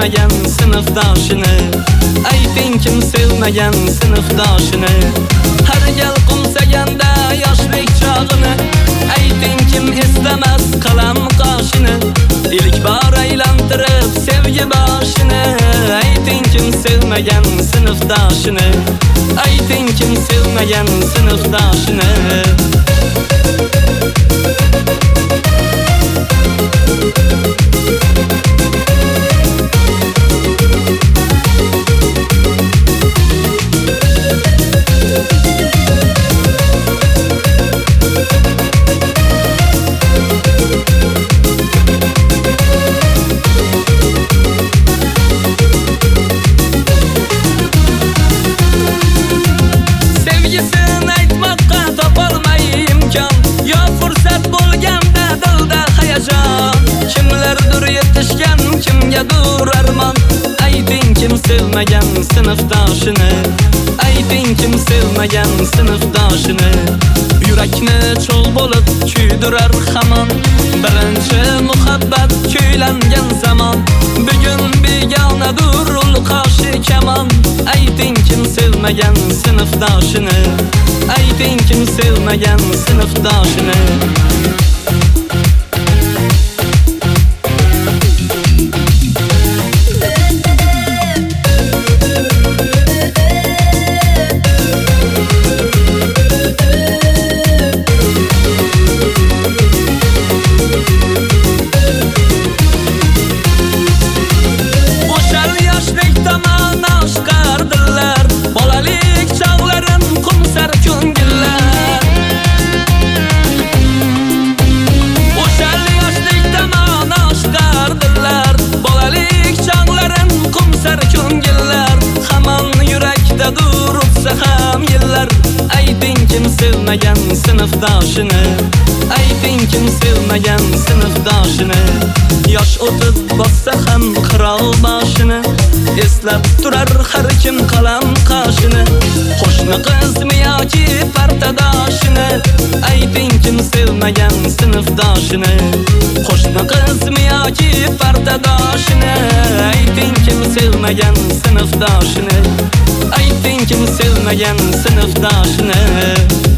sevmagan sinfdoshini? Ayting kim sevmagan sinfdoshini? Har gal qumsaganda yoshlik chog'ini, ayting kim eslamas qalam qoshini? İlk bor aylantirib sevgi boshini, ayting kim sevmagan sinfdoshini? Ayting kim sevmagan sinfdoshini? Kimgadir armon, ayting kim sevmagan sinfdoshini? Ayting kim sevmagan sinfdoshini? Yurakni cho'l bo'lib kuydirar hamon, birinchi muhabbat kuylangan zamon. Bugun begonadur ul qoshi kamon, ayting kim sevmagan sinfdoshini? Ayting kim sevmagan sinfdoshini? Ayting kim sevmagan sinfdoshini? Ayting kim sevmagan sinfdoshini? Yosh o'tib bossa ham qirol boshini, eslab turar har kim qalam qoshini. Qo'shni qizmi yoki partadoshini? Ayting kim sevmagan sinfdoshini? Qo'shni qizmi yoki partadoshini? Ayting kim sevmagan sinfdoshini? Ayting kim sevmagan sinfdoshini?